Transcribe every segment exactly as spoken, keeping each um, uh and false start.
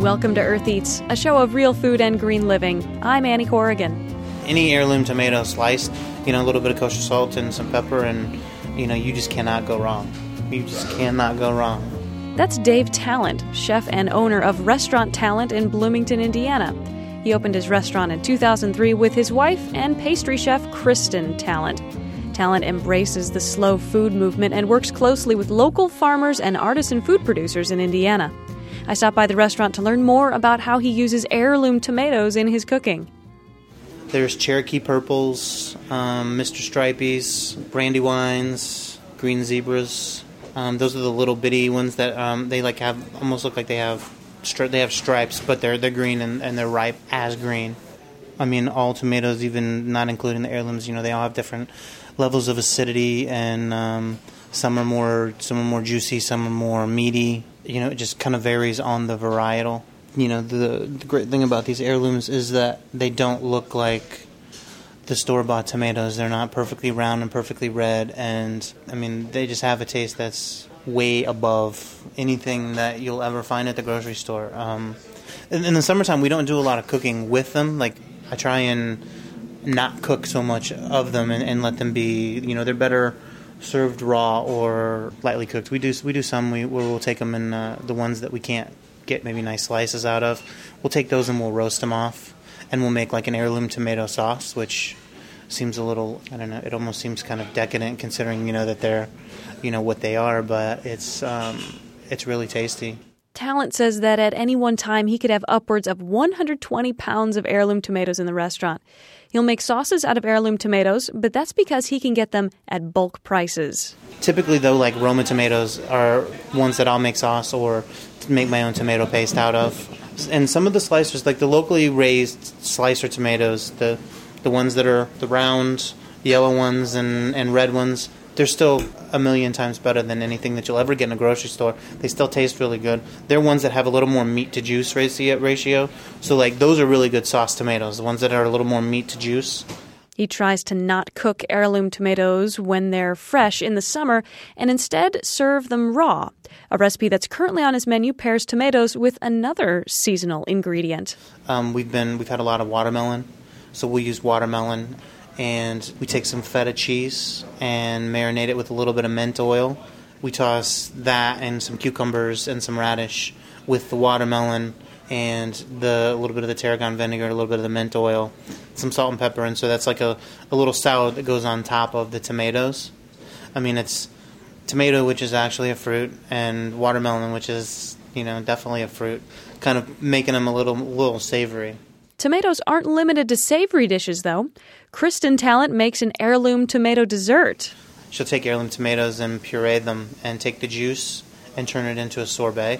Welcome to Earth Eats, a show of real food and green living. I'm Annie Corrigan. Any heirloom tomato sliced, you know, a little bit of kosher salt and some pepper, and, you know, you just cannot go wrong. You just cannot go wrong. That's Dave Talent, chef and owner of Restaurant Talent in Bloomington, Indiana. He opened his restaurant in two thousand three with his wife and pastry chef Kristen Talent. Talent embraces the slow food movement and works closely with local farmers and artisan food producers in Indiana. I stopped by the restaurant to learn more about how he uses heirloom tomatoes in his cooking. There's Cherokee Purples, um, Mister Stripey's, Brandywines, Green Zebras. Um, those are the little bitty ones that um, they like have almost look like they have stri- they have stripes, but they're they're green and, and they're ripe as green. I mean, all tomatoes, even not including the heirlooms, you know, they all have different levels of acidity, and um, some are more some are more juicy, some are more meaty. You know, it just kind of varies on the varietal. You know, the, the great thing about these heirlooms is that they don't look like the store-bought tomatoes. They're not perfectly round and perfectly red, and, I mean, they just have a taste that's way above anything that you'll ever find at the grocery store. Um, in, in the summertime, we don't do a lot of cooking with them. Like, I try and not cook so much of them and, and let them be, you know, they're better served raw or lightly cooked. We do we do some. We we'll take them in uh, the ones that we can't get maybe nice slices out of. We'll take those and we'll roast them off, and we'll make like an heirloom tomato sauce, which seems a little, I don't know, it almost seems kind of decadent considering, you know, that they're, you know, what they are, but it's um, it's really tasty. Talent says that at any one time he could have upwards of one hundred twenty pounds of heirloom tomatoes in the restaurant. He'll make sauces out of heirloom tomatoes, but that's because he can get them at bulk prices. Typically, though, like Roma tomatoes are ones that I'll make sauce or make my own tomato paste out of. And some of the slicers, like the locally raised slicer tomatoes, the the ones that are the round yellow ones and, and red ones, they're still a million times better than anything that you'll ever get in a grocery store. They still taste really good. They're ones that have a little more meat to juice ratio. So, like, those are really good sauce tomatoes, the ones that are a little more meat to juice. He tries to not cook heirloom tomatoes when they're fresh in the summer and instead serve them raw. A recipe that's currently on his menu pairs tomatoes with another seasonal ingredient. Um, we've been we've had a lot of watermelon, so we use watermelon. And we take some feta cheese and marinate it with a little bit of mint oil. We toss that and some cucumbers and some radish with the watermelon and the a little bit of the tarragon vinegar, a little bit of the mint oil, some salt and pepper. And so that's like a, a little salad that goes on top of the tomatoes. I mean, it's tomato, which is actually a fruit, and watermelon, which is, you know, definitely a fruit, kind of making them a little little savory. Tomatoes aren't limited to savory dishes, though. Kristen Talent makes an heirloom tomato dessert. She'll take heirloom tomatoes and puree them and take the juice and turn it into a sorbet.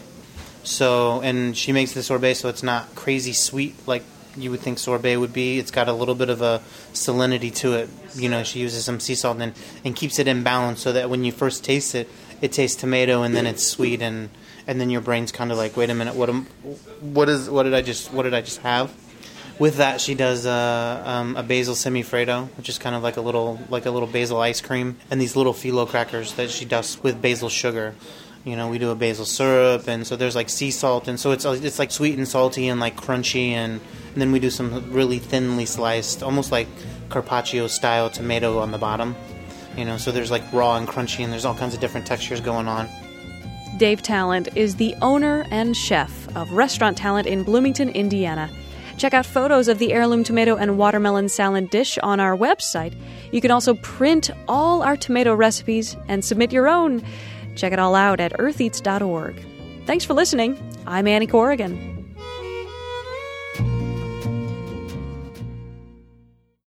So, and she makes the sorbet so it's not crazy sweet like you would think sorbet would be. It's got a little bit of a salinity to it. You know, she uses some sea salt and, and keeps it in balance so that when you first taste it, it tastes tomato and then it's sweet, and, and then your brain's kind of like, wait a minute, what am, what is what did I just what did I just have? With that, she does uh, um, a basil semifreddo, which is kind of like a little like a little basil ice cream, and these little phyllo crackers that she does with basil sugar. You know, we do a basil syrup, and so there's like sea salt, and so it's it's like sweet and salty and like crunchy, and, and then we do some really thinly sliced, almost like carpaccio style tomato on the bottom. You know, so there's like raw and crunchy, and there's all kinds of different textures going on. Dave Talent is the owner and chef of Restaurant Talent in Bloomington, Indiana. Check out photos of the heirloom tomato and watermelon salad dish on our website. You can also print all our tomato recipes and submit your own. Check it all out at earth eats dot org. Thanks for listening. I'm Annie Corrigan.